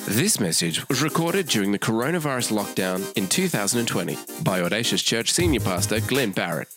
This message was recorded during the coronavirus lockdown in 2020 by Audacious Church Senior Pastor Glenn Barrett.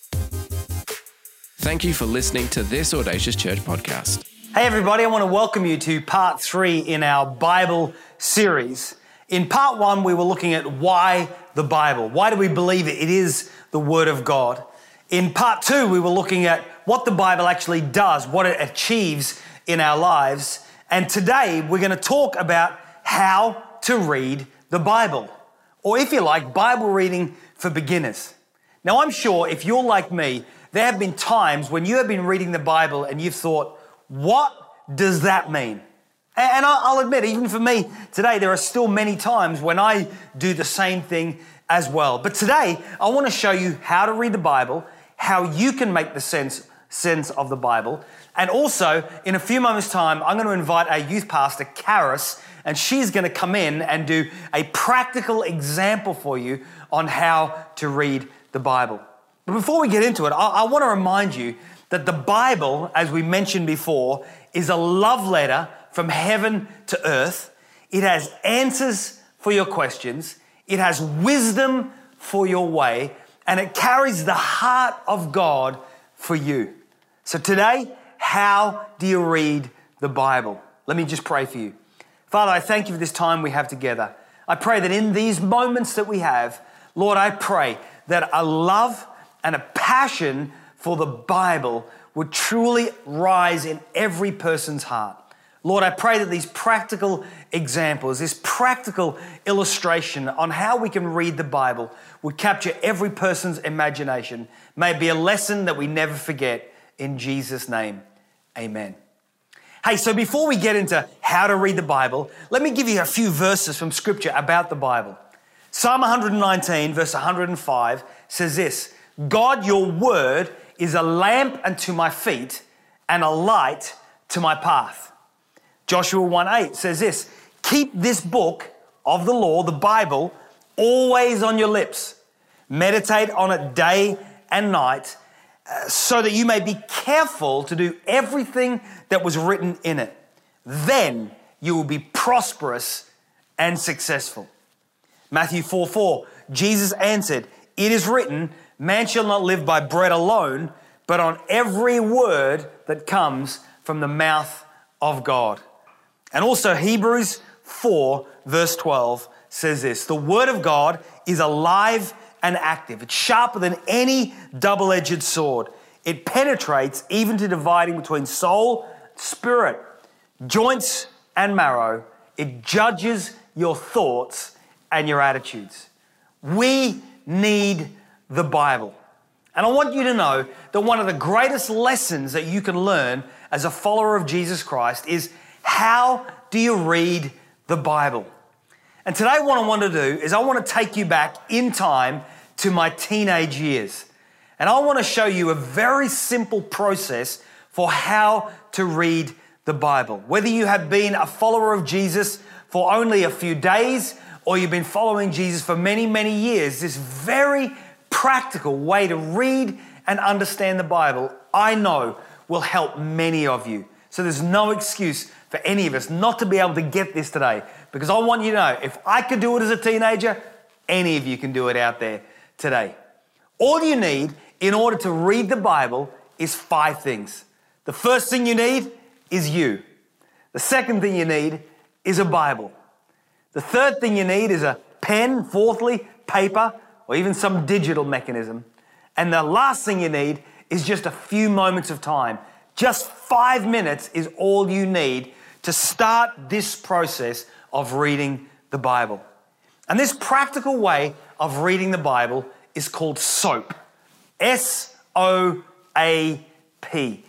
Thank you for listening to this Audacious Church podcast. Hey everybody, I want to welcome you to part 3 in our Bible series. In part 1, we were looking at why the Bible. Why do we believe it? It is the Word of God. In part 2, we were looking at what the Bible actually does, what it achieves in our lives. And today, we're going to talk about how to read the Bible. Or if you like, Bible reading for beginners. Now, I'm sure if you're like me, there have been times when you have been reading the Bible and you've thought, what does that mean? And I'll admit, even for me today, there are still many times when I do the same thing as well. But today, I want to show you how to read the Bible, how you can make the sense of the Bible. And also, in a few moments' time, I'm going to invite our youth pastor, Karis, and she's going to come in and do a practical example for you on how to read the Bible. But before we get into it, I want to remind you that the Bible, as we mentioned before, is a love letter from heaven to earth. It has answers for your questions. It has wisdom for your way, and it carries the heart of God for you. So today, how do you read the Bible? Let me just pray for you. Father, I thank you for this time we have together. I pray that in these moments that we have, Lord, I pray that a love and a passion for the Bible would truly rise in every person's heart. Lord, I pray that these practical examples, this practical illustration on how we can read the Bible would capture every person's imagination. May it be a lesson that we never forget. In Jesus' name, amen. Hey, so before we get into how to read the Bible, let me give you a few verses from Scripture about the Bible. Psalm 119, verse 105 says this, God, your word is a lamp unto my feet and a light to my path. Joshua 1:8 says this, keep this book of the law, the Bible, always on your lips. Meditate on it day and night so that you may be careful to do everything that was written in it. Then you will be prosperous and successful. Matthew 4:4, Jesus answered, it is written, man shall not live by bread alone, but on every word that comes from the mouth of God. And also Hebrews 4 verse 12 says this, the word of God is alive and active. It's sharper than any double-edged sword. It penetrates even to dividing between soul, spirit, joints, and marrow. It judges your thoughts and your attitudes. We need the Bible. And I want you to know that one of the greatest lessons that you can learn as a follower of Jesus Christ is how do you read the Bible? And today what I want to do is I want to take you back in time to my teenage years. And I want to show you a very simple process for how to read the Bible. Whether you have been a follower of Jesus for only a few days or you've been following Jesus for many, many years, this very practical way to read and understand the Bible, I know will help many of you. So there's no excuse for any of us not to be able to get this today, because I want you to know, if I could do it as a teenager, any of you can do it out there today. All you need in order to read the Bible is 5 things. The first thing you need is you. The second thing you need is a Bible. The third thing you need is a pen, fourthly, paper, or even some digital mechanism. And the last thing you need is just a few moments of time. Just 5 minutes is all you need to start this process of reading the Bible. And this practical way of reading the Bible is called SOAP. S-O-A-P.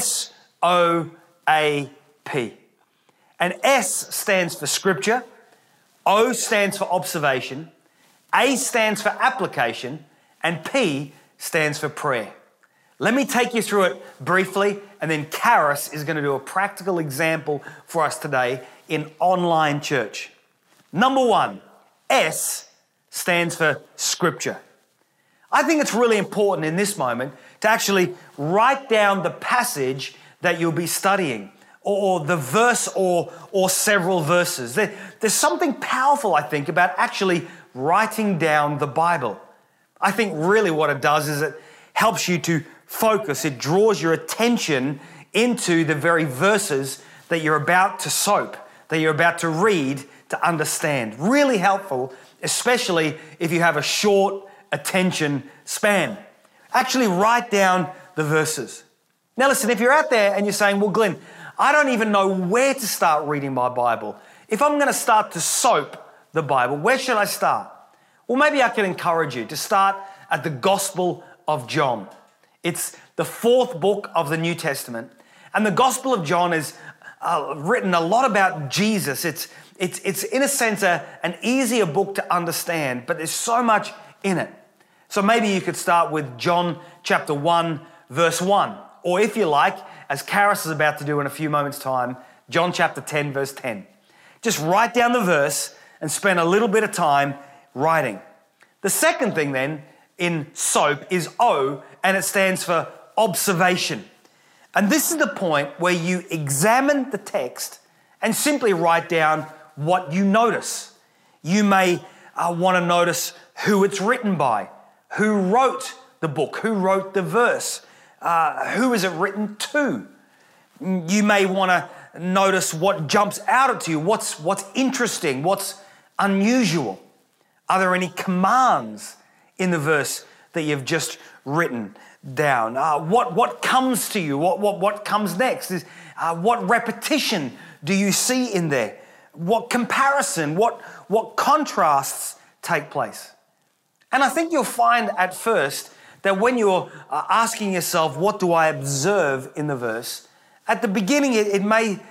S-O-A-P. And S stands for Scripture, O stands for observation, A stands for application, and P stands for prayer. Let me take you through it briefly, and then Karis is going to do a practical example for us today in online church. Number 1, S stands for Scripture. I think it's really important in this moment to actually write down the passage that you'll be studying. or the verse or several verses. There's something powerful, I think, about actually writing down the Bible. I think really what it does is it helps you to focus. It draws your attention into the very verses that you're about to soap, that you're about to read, to understand. Really helpful, especially if you have a short attention span. Actually write down the verses. Now listen, if you're out there and you're saying, well, Glenn, I don't even know where to start reading my Bible. If I'm going to start to soap the Bible, where should I start? Well, maybe I can encourage you to start at the Gospel of John. It's the fourth book of the New Testament. And the Gospel of John is written a lot about Jesus. It's in a sense an easier book to understand, but there's so much in it. So maybe you could start with John chapter 1, verse 1. Or if you like, as Karis is about to do in a few moments' time, John chapter 10, verse 10. Just write down the verse and spend a little bit of time writing. The second thing then in SOAP is O, and it stands for observation. And this is the point where you examine the text and simply write down what you notice. You may want to notice who it's written by, who wrote the book, who wrote the verse, who is it written to. You may want to notice what jumps out at you, what's interesting, what's unusual. Are there any commands in the verse that you've just written down? What comes to you? What comes next? What repetition do you see in there? What comparison? What contrasts take place? And I think you'll find at first that when you're asking yourself, what do I observe in the verse? At the beginning, it may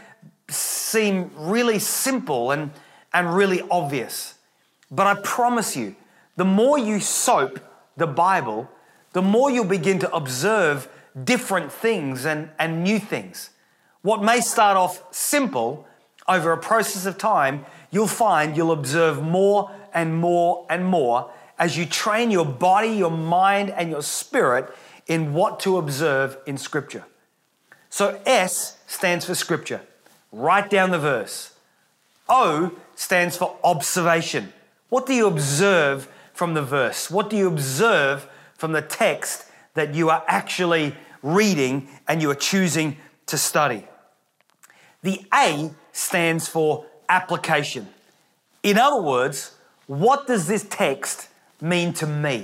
seem really simple and really obvious. But I promise you, the more you soap the Bible, the more you'll begin to observe different things and new things. What may start off simple, over a process of time, you'll find you'll observe more and more and more as you train your body, your mind, and your spirit in what to observe in Scripture. So S stands for Scripture. Write down the verse. O stands for observation. What do you observe from the verse? What do you observe from the text that you are actually reading and you are choosing to study? The A stands for application. In other words, what does this text mean to me?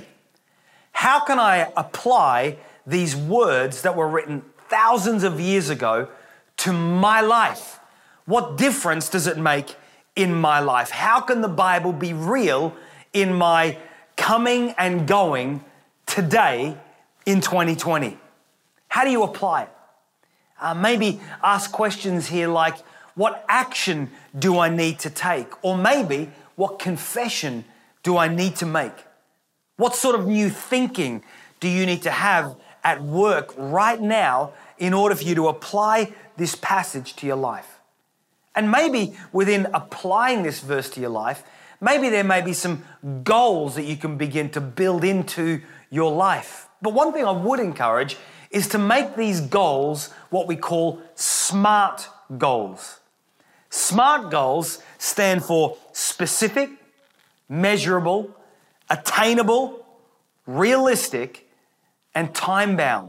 How can I apply these words that were written thousands of years ago to my life? What difference does it make in my life? How can the Bible be real in my coming and going today in 2020? How do you apply it? Maybe ask questions here like, what action do I need to take? Or maybe, what confession do I need to make? What sort of new thinking do you need to have at work right now in order for you to apply this passage to your life? And maybe within applying this verse to your life, maybe there may be some goals that you can begin to build into your life. But one thing I would encourage is to make these goals what we call SMART goals. SMART goals stand for specific, measurable, attainable, realistic, and time-bound.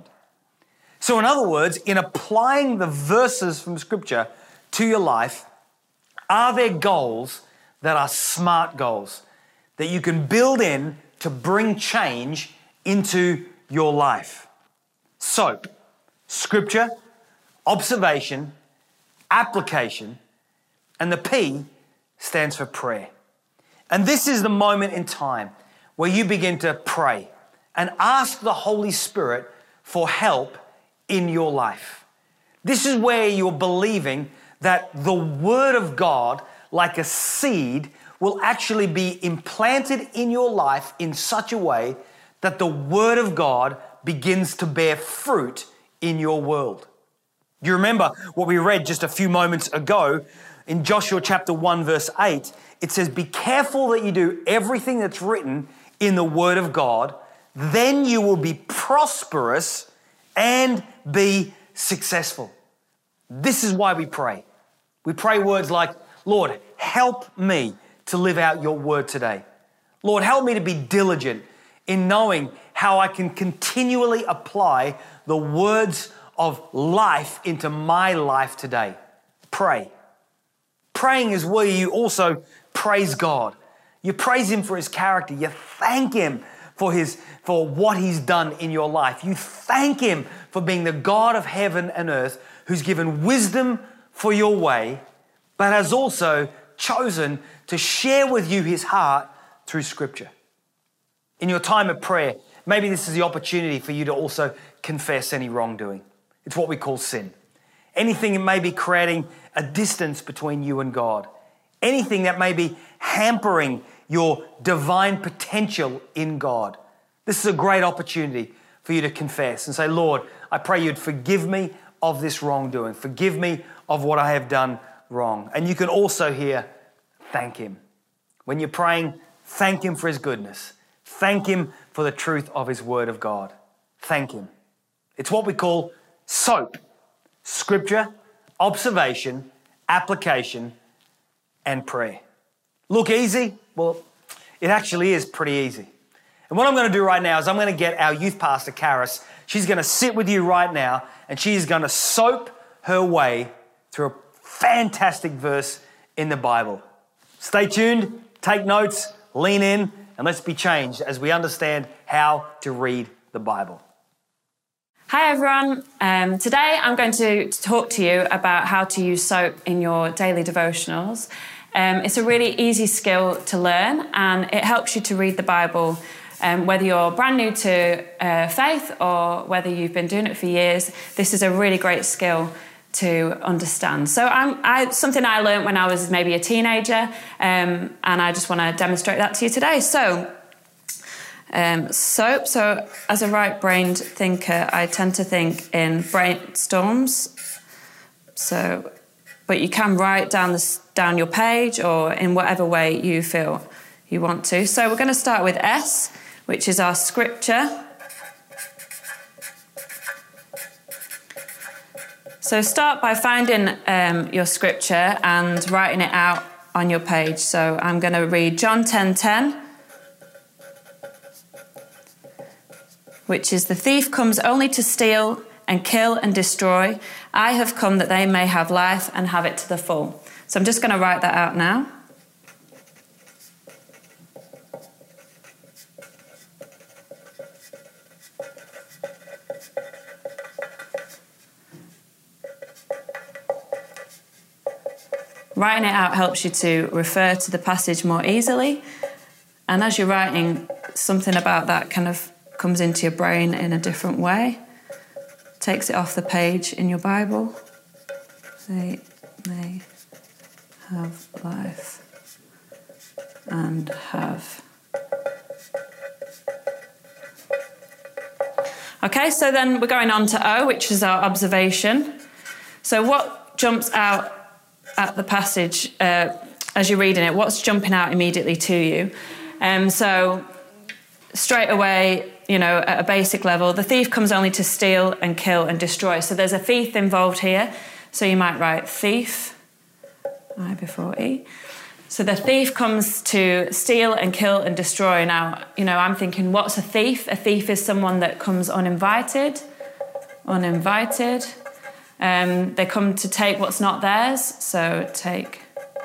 So in other words, in applying the verses from Scripture to your life, are there goals that are SMART goals that you can build in to bring change into your life? SOAP, Scripture, observation, application, and the P stands for prayer. And this is the moment in time where you begin to pray and ask the Holy Spirit for help in your life. This is where you're believing that the Word of God, like a seed, will actually be implanted in your life in such a way that the Word of God begins to bear fruit in your world. You remember what we read just a few moments ago in Joshua chapter 1, verse 8. It says, be careful that you do everything that's written in the Word of God, then you will be prosperous and be successful. This is why we pray. We pray words like, Lord, help me to live out your word today. Lord, help me to be diligent in knowing how I can continually apply the words of life into my life today. Pray. Praying is where you also praise God. You praise him for his character. You thank him for what he's done in your life. You thank him for being the God of heaven and earth who's given wisdom for your way, but has also chosen to share with you his heart through Scripture. In your time of prayer, maybe this is the opportunity for you to also confess any wrongdoing. It's what we call sin. Anything that may be creating a distance between you and God. Anything that may be hampering your divine potential in God. This is a great opportunity for you to confess and say, Lord, I pray you'd forgive me of this wrongdoing. Forgive me of what I have done wrong. And you can also here thank him. When you're praying, thank him for his goodness. Thank him for the truth of his word of God. Thank him. It's what we call SOAP. Scripture, observation, application, and prayer. Look easy? Well, it actually is pretty easy. And what I'm going to do right now is I'm going to get our youth pastor, Karis. She's going to sit with you right now and she's going to soap her way through a fantastic verse in the Bible. Stay tuned, take notes, lean in, and let's be changed as we understand how to read the Bible. Hi everyone, today I'm going to talk to you about how to use SOAP in your daily devotionals. It's a really easy skill to learn and it helps you to read the Bible whether you're brand new to faith or whether you've been doing it for years. This is a really great skill to understand. So something I learned when I was maybe a teenager and I just want to demonstrate that to you today. So as a right-brained thinker, I tend to think in brainstorms. But you can write down your page or in whatever way you feel you want to. So we're going to start with S, which is our scripture. So start by finding your scripture and writing it out on your page. So I'm going to read John 10:10. Which is, the thief comes only to steal and kill and destroy. I have come that they may have life and have it to the full. So I'm just going to write that out now. Writing it out helps you to refer to the passage more easily. And as you're writing, something about that kind of comes into your brain in a different way. Takes it off the page in your Bible. They may have life and have. Okay, so then we're going on to O, which is our observation. So what jumps out at the passage as you're reading it? What's jumping out immediately to you? So straight away, at a basic level, the thief comes only to steal and kill and destroy. So there's a thief involved here. So you might write thief, I before E. So the thief comes to steal and kill and destroy. Now, I'm thinking, what's a thief? A thief is someone that comes uninvited. They come to take what's not theirs. So take.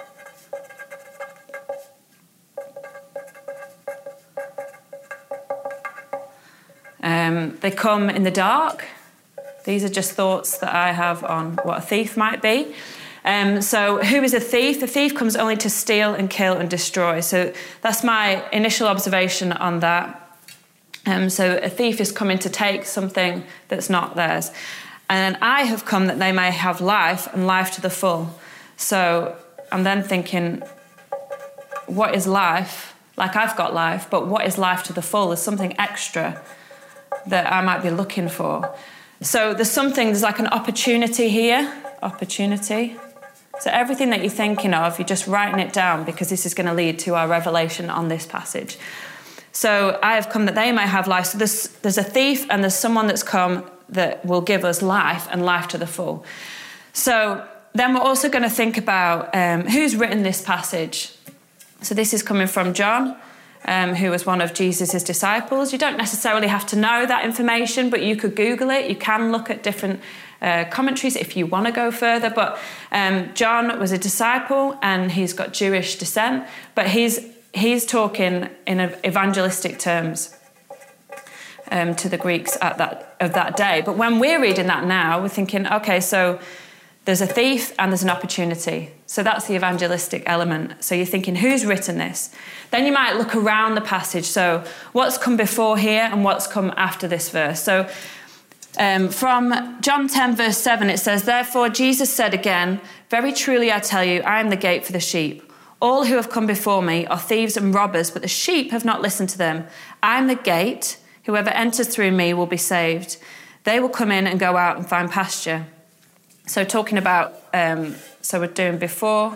They come in the dark. These are just thoughts that I have on what a thief might be. So who is a thief? The thief comes only to steal and kill and destroy. So that's my initial observation on that. So a thief is coming to take something that's not theirs. And I have come that they may have life and life to the full. So I'm then thinking, what is life? Like I've got life, but what is life to the full? There's something extra that I might be looking for. So there's like an opportunity here. Opportunity. So everything that you're thinking of, you're just writing it down because this is going to lead to our revelation on this passage. So I have come that they may have life. So there's a thief and there's someone that's come that will give us life and life to the full. So then we're also going to think about who's written this passage. So this is coming from John, who was one of Jesus' disciples. You don't necessarily have to know that information, but you could Google it. You can look at different commentaries if you want to go further. But John was a disciple and he's got Jewish descent, but he's talking in evangelistic terms to the Greeks of that day. But when we're reading that now, we're thinking, okay, so there's a thief and there's an opportunity. So that's the evangelistic element. So you're thinking, who's written this? Then you might look around the passage. So what's come before here and what's come after this verse? So from John 10 verse 7, it says, "Therefore Jesus said again, very truly I tell you, I am the gate for the sheep. All who have come before me are thieves and robbers, but the sheep have not listened to them. I am the gate. Whoever enters through me will be saved. They will come in and go out and find pasture." So talking about, so we're doing before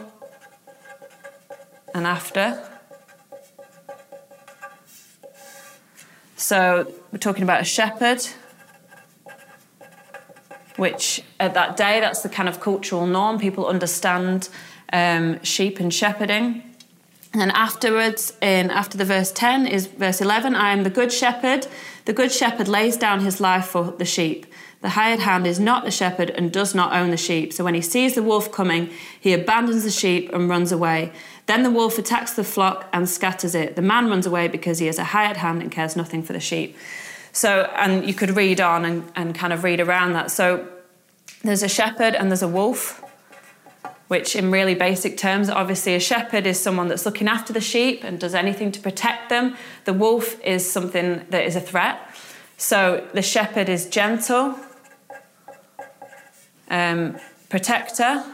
and after. So we're talking about a shepherd, which at that day, that's the kind of cultural norm. People understand sheep and shepherding. And then afterwards, after the verse 10 is verse 11, "I am the good shepherd. The good shepherd lays down his life for the sheep. The hired hand is not the shepherd and does not own the sheep. So when he sees the wolf coming, he abandons the sheep and runs away. Then the wolf attacks the flock and scatters it. The man runs away because he is a hired hand and cares nothing for the sheep." So, and you could read on and kind of read around that. So there's a shepherd and there's a wolf, which in really basic terms, obviously a shepherd is someone that's looking after the sheep and does anything to protect them. The wolf is something that is a threat. So the shepherd is gentle, protector,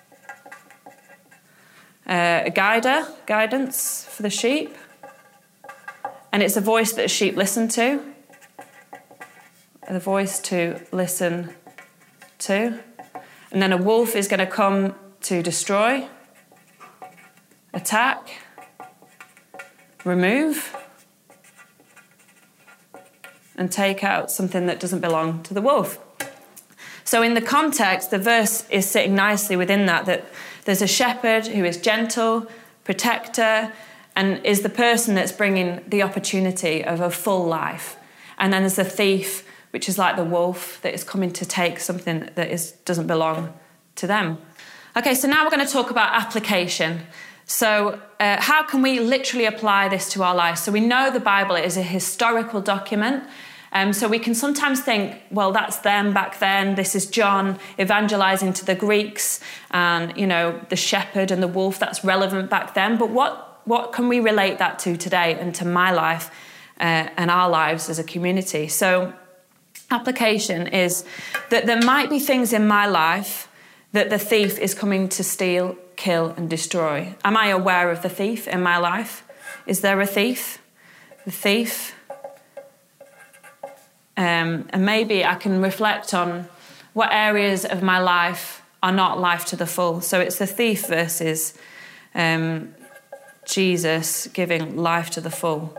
a guidance for the sheep, and it's a voice that a sheep listen to, the voice to listen to. And then a wolf is going to come to destroy, attack, remove, and take out something that doesn't belong to the wolf. So in the context, the verse is sitting nicely within that there's a shepherd who is gentle, protector, and is the person that's bringing the opportunity of a full life. And then there's the thief, which is like the wolf that is coming to take something that doesn't belong to them. Okay, so now we're going to talk about application. So how can we literally apply this to our lives? So we know the Bible is a historical document. So we can sometimes think, well, that's them back then. This is John evangelizing to the Greeks, and the shepherd and the wolf, that's relevant back then. But what can we relate that to today and to my life and our lives as a community? So application is that there might be things in my life that the thief is coming to steal, kill, and destroy. Am I aware of the thief in my life? Is there a thief? The thief. And maybe I can reflect on what areas of my life are not life to the full. So it's the thief versus Jesus giving life to the full.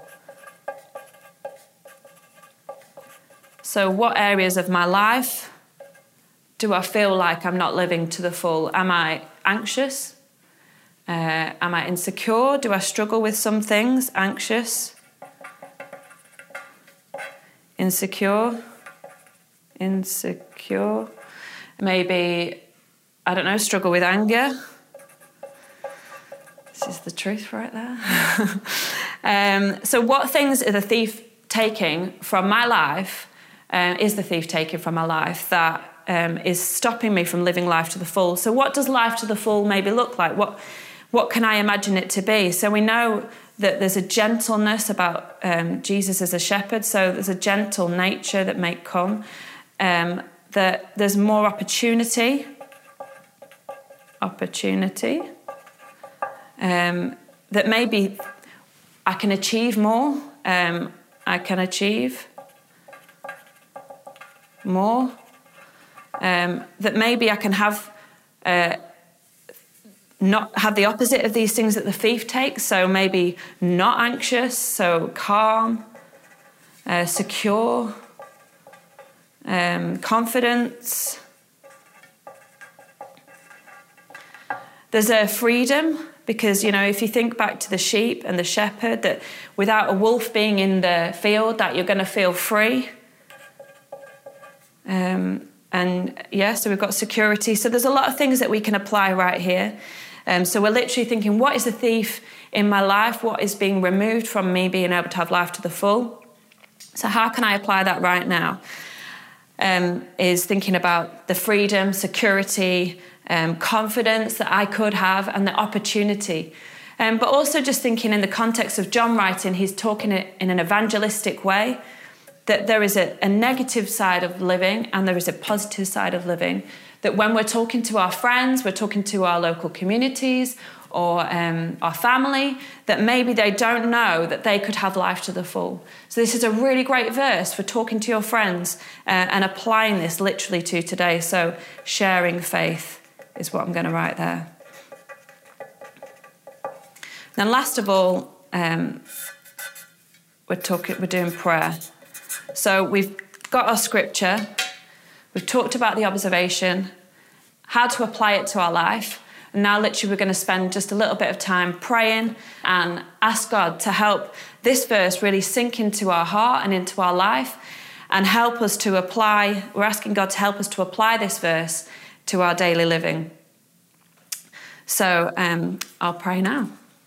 So what areas of my life do I feel like I'm not living to the full? Am I anxious? Am I insecure? Do I struggle with some things? Anxious? Insecure. Maybe, I don't know, struggle with anger. This is the truth right there. So what things are the thief taking from my life, is the thief taking from my life that is stopping me from living life to the full? So what does life to the full maybe look like? What can I imagine it to be? So we know that there's a gentleness about Jesus as a shepherd, so there's a gentle nature that may come, that there's more opportunity, that maybe I can achieve more, I can achieve more, that maybe I can have not have the opposite of these things that the thief takes, so maybe not anxious, so calm, secure, confidence, There's a freedom because, if you think back to the sheep and the shepherd, that without a wolf being in the field, that you're going to feel free. So we've got security. So there's a lot of things that we can apply right here. So we're literally thinking, what is the thief in my life? What is being removed from me being able to have life to the full? So how can I apply that right now? Is thinking about the freedom, security, confidence that I could have and the opportunity. But also just thinking in the context of John writing, he's talking it in an evangelistic way, that there is a negative side of living and there is a positive side of living. That when we're talking to our friends, we're talking to our local communities or our family, that maybe they don't know that they could have life to the full. So this is a really great verse for talking to your friends and applying this literally to today. So sharing faith is what I'm going to write there. Then last of all, we're doing prayer. So we've got our scripture, we've talked about the observation, how to apply it to our life, and now literally we're going to spend just a little bit of time praying and ask God to help this verse really sink into our heart and into our life and help us to apply, we're asking God to help us to apply this verse to our daily living. So I'll pray now.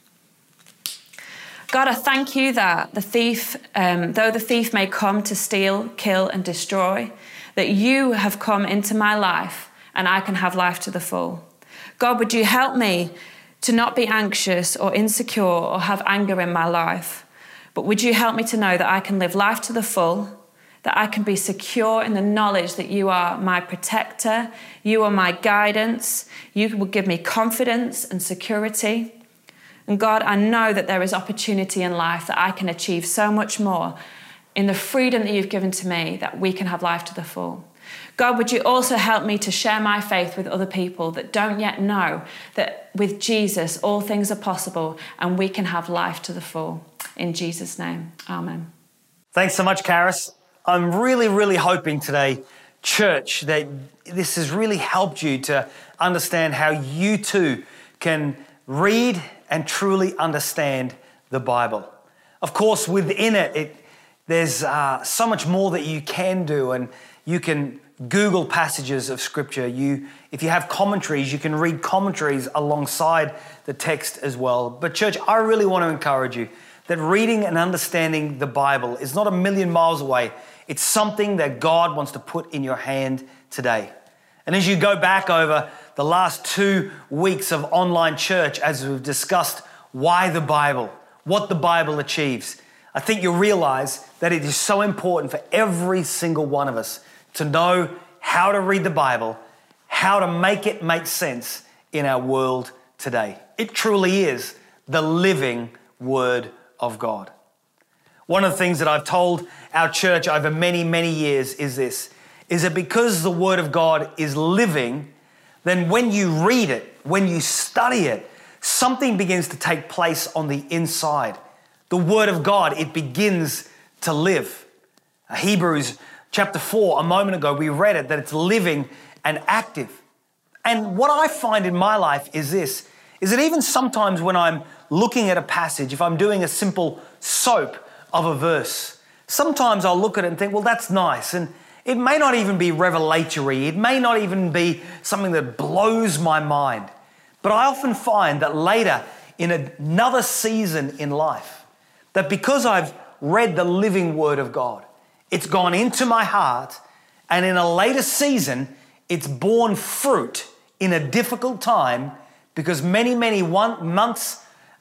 God, I thank you that the thief, though the thief may come to steal, kill and destroy, that you have come into my life and I can have life to the full. God, would you help me to not be anxious or insecure or have anger in my life, but would you help me to know that I can live life to the full, that I can be secure in the knowledge that you are my protector, you are my guidance, you will give me confidence and security. And God, I know that there is opportunity in life that I can achieve so much more in the freedom that you've given to me, that we can have life to the full. God, would you also help me to share my faith with other people that don't yet know that with Jesus, all things are possible and we can have life to the full. In Jesus' name, amen. Thanks so much, Karis. I'm really, really hoping today, church, that this has really helped you to understand how you too can read and truly understand the Bible. Of course, within it there's so much more that you can do, and you can Google passages of Scripture. If you have commentaries, you can read commentaries alongside the text as well. But church, I really want to encourage you that reading and understanding the Bible is not a million miles away. It's something that God wants to put in your hand today. And as you go back over the last 2 weeks of online church, as we've discussed why the Bible, what the Bible achieves, I think you'll realize that it is so important for every single one of us to know how to read the Bible, how to make it make sense in our world today. It truly is the living Word of God. One of the things that I've told our church over many, many years is this, is that because the Word of God is living, then when you read it, when you study it, something begins to take place on the inside. The Word of God, it begins to live. Hebrews chapter 4, a moment ago, we read it, that it's living and active. And what I find in my life is this, is that even sometimes when I'm looking at a passage, if I'm doing a simple soap of a verse, sometimes I'll look at it and think, well, that's nice. And it may not even be revelatory. It may not even be something that blows my mind. But I often find that later in another season in life, that because I've read the living Word of God, it's gone into my heart, and in a later season, it's borne fruit in a difficult time, because many, many months,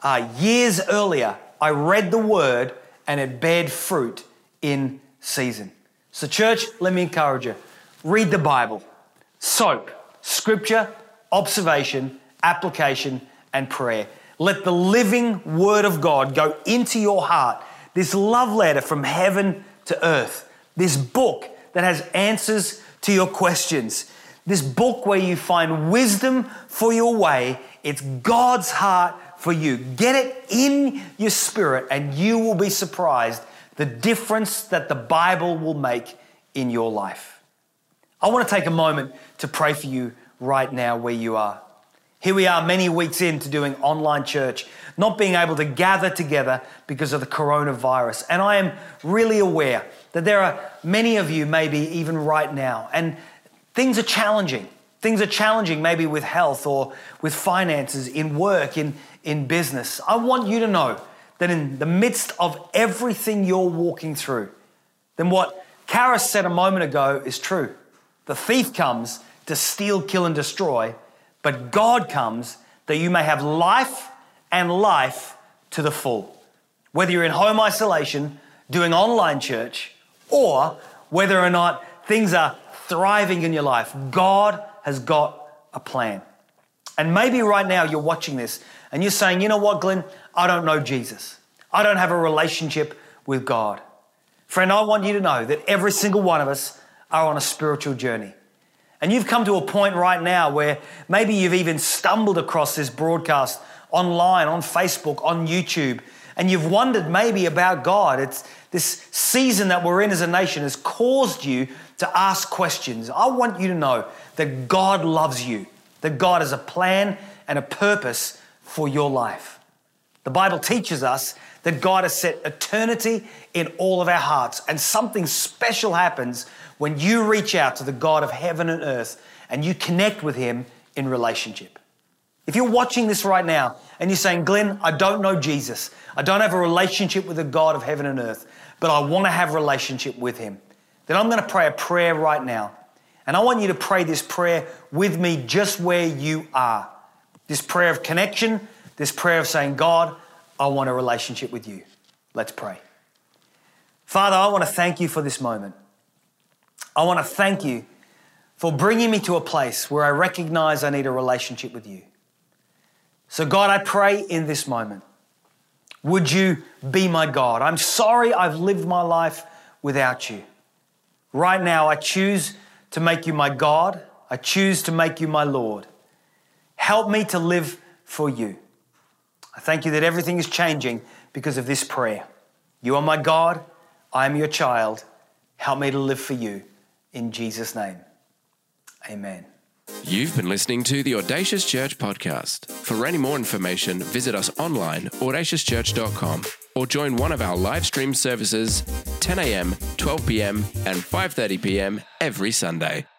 years earlier, I read the Word and it bared fruit in season. So church, let me encourage you. Read the Bible. Soap, Scripture, observation, application, and prayer. Let the living Word of God go into your heart. This love letter from heaven to earth. This book that has answers to your questions. This book where you find wisdom for your way. It's God's heart for you. Get it in your spirit and you will be surprised the difference that the Bible will make in your life. I want to take a moment to pray for you right now where you are. Here we are many weeks into doing online church, not being able to gather together because of the coronavirus. And I am really aware that there are many of you maybe even right now, and things are challenging. Things are challenging maybe with health or with finances, in work, in business. I want you to know that in the midst of everything you're walking through, then what Karis said a moment ago is true. The thief comes to steal, kill, and destroy, but God comes that you may have life and life to the full. Whether you're in home isolation, doing online church, or whether or not things are thriving in your life, God has got a plan. And maybe right now you're watching this and you're saying, you know what, Glenn, I don't know Jesus. I don't have a relationship with God. Friend, I want you to know that every single one of us are on a spiritual journey. And you've come to a point right now where maybe you've even stumbled across this broadcast online, on Facebook, on YouTube, and you've wondered maybe about God. It's this season that we're in as a nation has caused you to ask questions. I want you to know that God loves you, that God has a plan and a purpose for your life. The Bible teaches us that God has set eternity in all of our hearts, and something special happens when you reach out to the God of heaven and earth and you connect with Him in relationship. If you're watching this right now and you're saying, Glenn, I don't know Jesus. I don't have a relationship with the God of heaven and earth, but I want to have a relationship with Him, then I'm going to pray a prayer right now. And I want you to pray this prayer with me just where you are. This prayer of connection, this prayer of saying, God, I want a relationship with you. Let's pray. Father, I want to thank you for this moment. I want to thank you for bringing me to a place where I recognize I need a relationship with you. So God, I pray in this moment, would you be my God? I'm sorry I've lived my life without you. Right now, I choose to make you my God. I choose to make you my Lord. Help me to live for you. I thank you that everything is changing because of this prayer. You are my God. I am your child. Help me to live for you. In Jesus' name, amen. You've been listening to the Audacious Church podcast. For any more information, visit us online, audaciouschurch.com, or join one of our live stream services 10 a.m., 12 p.m., and 5:30 p.m. every Sunday.